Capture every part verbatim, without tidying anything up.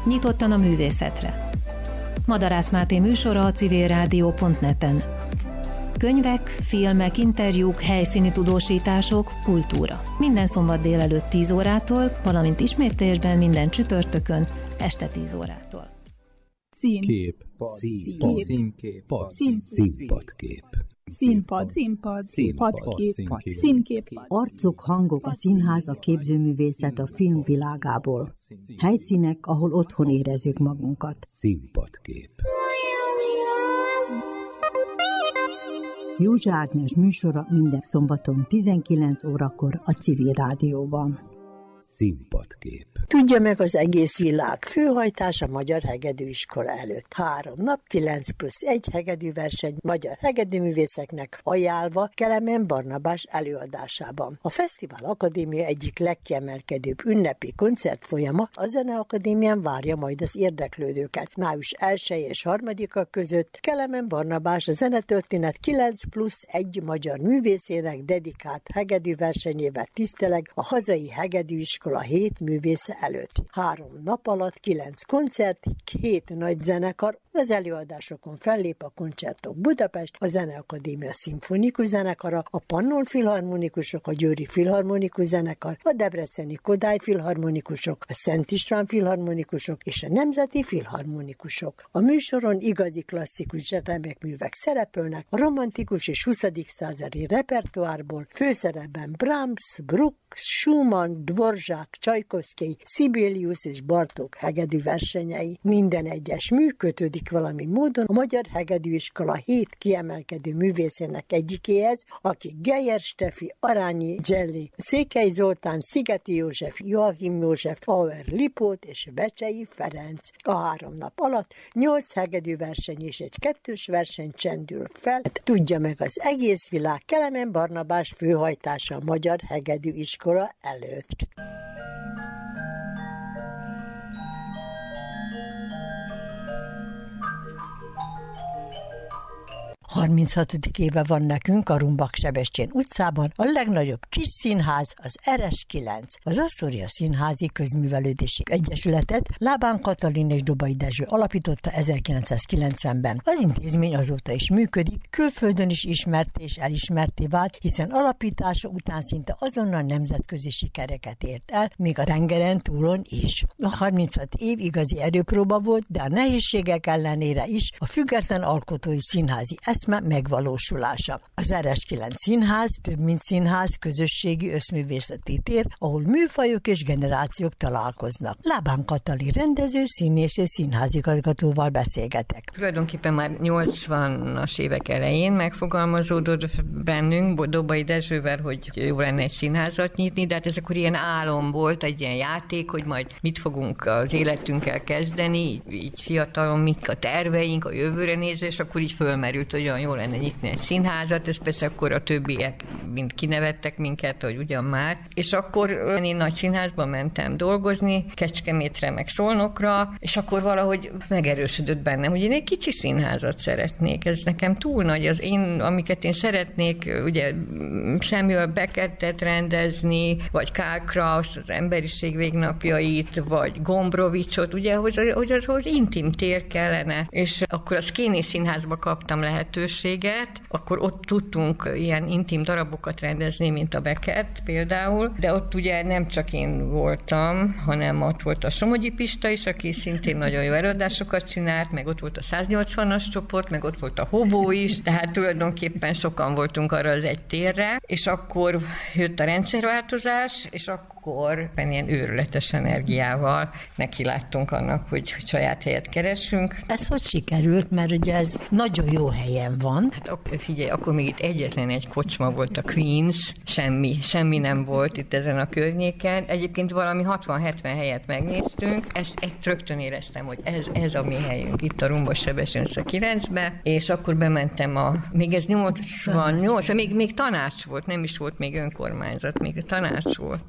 Nyitottan a művészetre. Madarász Máté műsora a civil rádió pont net-en. Könyvek, filmek, interjúk, helyszíni tudósítások, kultúra. Minden szombat délelőtt tíz órától, valamint ismétlésben minden csütörtökön este tíz órától. Szín. Kép. Színpad. Színkép. Színpadkép. Színpad. Színpad. Színpadkép. Színkép. Arcok, hangok, a színház, a képzőművészet a film világából. Helyszínek, ahol otthon érezzük magunkat. Színpadkép. Józsa Ágnes műsora minden szombaton tizenkilenc órakor a Civil Rádióban. Színpadkép. Tudja meg az egész világ. Főhajtás a Magyar Hegedűiskola előtt. Három nap, kilenc plusz egy hegedűverseny magyar hegedűművészeknek ajánlva Kelemen Barnabás előadásában. A Fesztivál Akadémia egyik legkiemelkedőbb ünnepi koncertfolyama, a Zeneakadémián várja majd az érdeklődőket. május elsején és harmadika között Kelemen Barnabás a zenetörténet kilenc plusz egy magyar művészének dedikált hegedűversenyével tiszteleg a hazai hegedűiskola hét művésze előtt. Három nap alatt kilenc koncert, hét nagy zenekar, az előadásokon fellép a Koncertok Budapest, a Zeneakadémia szimfonikus zenekara, a Pannon filharmonikusok, a Győri filharmonikus zenekar, a Debreceni Kodály filharmonikusok, a Szent István filharmonikusok és a Nemzeti filharmonikusok. A műsoron igazi klasszikus remekművek szerepelnek, a romantikus és huszadik századi repertoárból főszerepben Brahms, Bruch, Schumann, Dvorak, Csajkovszky, Sibelius és Bartók hegedű versenyei. Minden egyes mű kötődik valami módon a Magyar Hegedűiskola hét kiemelkedő művészének egyikéhez, aki Geyer Stefi, Arányi Zselli, Székely Zoltán, Szigeti József, Joachim József, Auer Lipót és Becsei Ferenc. A három nap alatt nyolc hegedűverseny és egy kettős verseny csendül fel. Tudja meg az egész világ Kelemen Barnabás főhajtása a Magyar Hegedűiskola előtt. harminchatodik éve van nekünk a Rumbak Sebestyén utcában, a legnagyobb kis színház, az er es kilenc. Az Asztória Színházi Közművelődési Egyesületet Lábán Katalin és Dobai Dezső alapította ezerkilencszázkilencvenben. Az intézmény azóta is működik, külföldön is ismert és elismerté vált, hiszen alapítása után szinte azonnal nemzetközi sikereket ért el, még a tengeren túlon is. A harminchat év igazi erőpróba volt, de a nehézségek ellenére is a független alkotói színházi eszme megvalósulása. Az er es kilenc színház több mint színház, közösségi összművészeti tér, ahol műfajok és generációk találkoznak. Lábán Katalin rendező, színész és színházigazgatóval beszélgetek. Tulajdonképpen már nyolcvanas évek elején megfogalmazódott bennünk Dobai Dezsővel, hogy jó lenne egy színházat nyitni, de hát ez akkor ilyen álom volt, egy ilyen játék, hogy majd mit fogunk az életünkkel kezdeni, így, így fiatalon, mik a terveink, a jövőre nézve, és akkor így fölmerült, hogy olyan jó lenne nyitni egy színházat, ez persze akkor a többiek mind kinevettek minket, hogy ugyan már. És akkor én nagy színházba mentem dolgozni, Kecskemétre meg Szolnokra, és akkor valahogy megerősödött bennem, hogy én egy kicsi színházat szeretnék. Ez nekem túl nagy. Az én, amiket én szeretnék, ugye Samuel Beckettet rendezni, vagy Karl Kraus, az Emberiség végnapjait, vagy Gombrowicz-ot, ugye, hogy az, hogy az, hogy intim tér kellene. És akkor a Szkéni Színházba kaptam lehetőséget, akkor ott tudtunk ilyen intim darabokat rendezni, mint a Beckett például, de ott ugye nem csak én voltam, hanem ott volt a Somogyi Pista is, aki szintén nagyon jó előadásokat csinált, meg ott volt a száznyolcvanas csoport, meg ott volt a Hobó is, tehát tulajdonképpen sokan voltunk arra az egy térre, és akkor jött a rendszerváltozás, és akkor ilyen őrületes energiával nekiláttunk annak, hogy, hogy saját helyet keresünk. Ez hogy sikerült, mert ugye ez nagyon jó helyen van. Hát figyelj, akkor még itt egyetlen egy kocsma volt, a Queens, semmi, semmi nem volt itt ezen a környéken. Egyébként valami hatvan-hetven helyet megnéztünk, ezt, ezt rögtön éreztem, hogy ez, ez a mi helyünk, itt a Rumbos Sebestyén utca kilencbe, és akkor bementem a, még ez nyolcvannyolc, még, még tanács volt, nem is volt még önkormányzat, még tanács volt. És akkor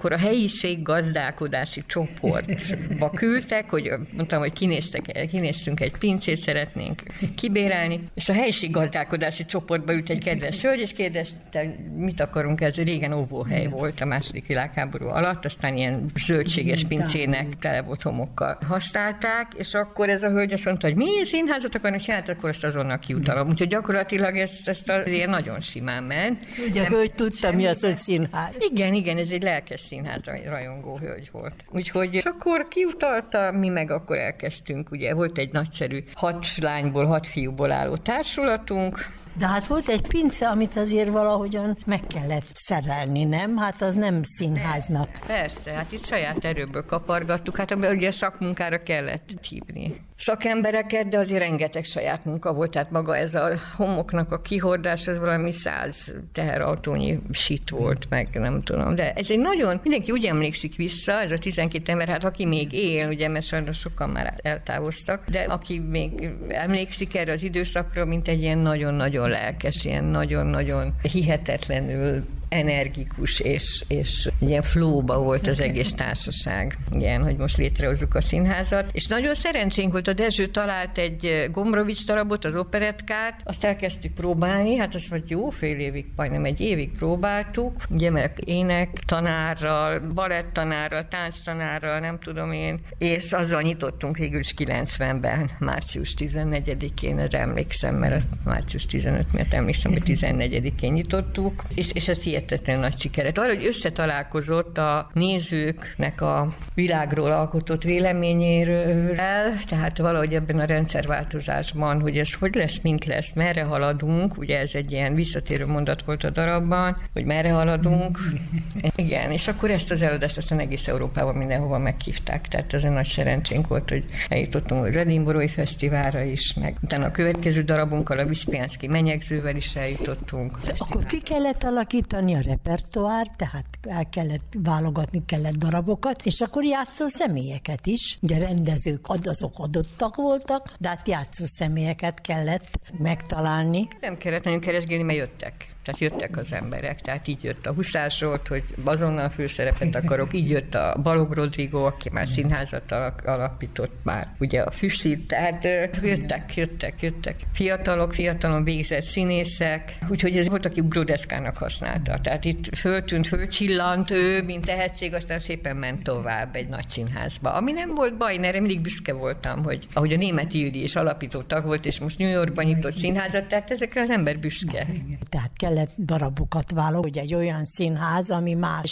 akkor a helyiség gazdálkodási csoportba küldtek, hogy mondtam, hogy kinéztek, kinéztünk egy pincét, szeretnénk kibérelni, és a helyiség gazdálkodási csoportba ült egy kedves hölgy, és kérdezte, mit akarunk, ez régen óvóhely volt a második világháború alatt, aztán ilyen zöldséges pincének tele volt homokkal használták, és akkor ez a hölgy azt mondta, hogy mi színházat akarnak csinálni, akkor ezt azonnal kiutalom. Úgyhogy gyakorlatilag ezt, ezt azért nagyon simán ment. Ugye a hölgy tudta, mi az, hogy színház. Igen, igen, ez egy lelkes színház rajongó hölgy volt. Úgyhogy és akkor kiutalta, mi meg akkor elkezdtünk, ugye volt egy nagyszerű hat lányból, hat fiúból álló társulatunk. De hát volt egy pince, amit azért valahogyan meg kellett szerelni, nem? Hát az nem színháznak. Persze, hát itt saját erőből kapargattuk, hát ugye szakmunkára kellett hívni szakembereket, de azért rengeteg saját munka volt, tehát maga ez a homoknak a kihordás, ez valami száz teherautónyi sit volt, meg nem tudom, de ez egy nagyon, mindenki úgy emlékszik vissza, ez a tizenkét ember, hát aki még él, ugye, mert sajnos sokan már eltávoztak, de aki még emlékszik erre az időszakra, mint egy ilyen nagyon-nagyon lelkes, ilyen nagyon-nagyon hihetetlenül energikus, és, és ilyen flowba volt az egész társaság, ilyen, hogy most létrehozzuk a színházat. És nagyon szerencsénk volt, a Dezső talált egy Gombrowicz darabot, az operettkát, azt elkezdtük próbálni, hát azt vagy jó fél évig, majdnem egy évig próbáltuk, ugye, mert ének tanárral, balettanárral, tánctanárral, nem tudom én, és azzal nyitottunk végül is kilencvenben, március tizennegyedikén, erre emlékszem, mert március tizenöt, mert emlékszem, hogy tizennegyedikén nyitottuk, és, és ez hihetetlen nagy sikeret. Arra, hogy összetalálkozott a nézőknek a világról alkotott véleményéről, tehát valahogy ebben a rendszerváltozásban, hogy ez hogy lesz, mint lesz, merre haladunk, ugye ez egy ilyen visszatérő mondat volt a darabban, hogy merre haladunk. Igen, és akkor ezt az előadást aztán egész Európában mindenhova meghívták, tehát ez egy nagy szerencsénk volt, hogy eljutottunk az Edinburghi Fesztiválra is, meg utána a következő darabunkkal, a Viszpiánszky menyegzővel is eljutottunk. Akkor ki kellett alakítani a repertoár, tehát el kellett válogatni kellett darabokat, és akkor játszó személyeket is. Ugye rendezők azok adottak voltak, de hát játszó személyeket kellett megtalálni. Nem kellett nagyon keresgélni, mert jöttek. Tehát jöttek az emberek, tehát így jött a Huszás Zsolt, hogy azonnal főszerepet akarok, így jött a Balogh Rodrigo, aki már színházat alapított már, ugye a Füsit, tehát jöttek, jöttek, jöttek. Fiatalok, fiatalon végzett színészek, úgyhogy ez volt, aki ugródeszkának használta. Tehát itt föltűnt, fölcsillant ő, mint tehetség, aztán szépen ment tovább egy nagy színházba. Ami nem volt baj, erre mindig büszke voltam, hogy ahogy a Németh Ildi is alapító tag volt, és most New Yorkban nyitott színházat, tehát ezekre az ember büszke. Tehát kellett darabokat válogatni, hogy egy olyan színház, ami más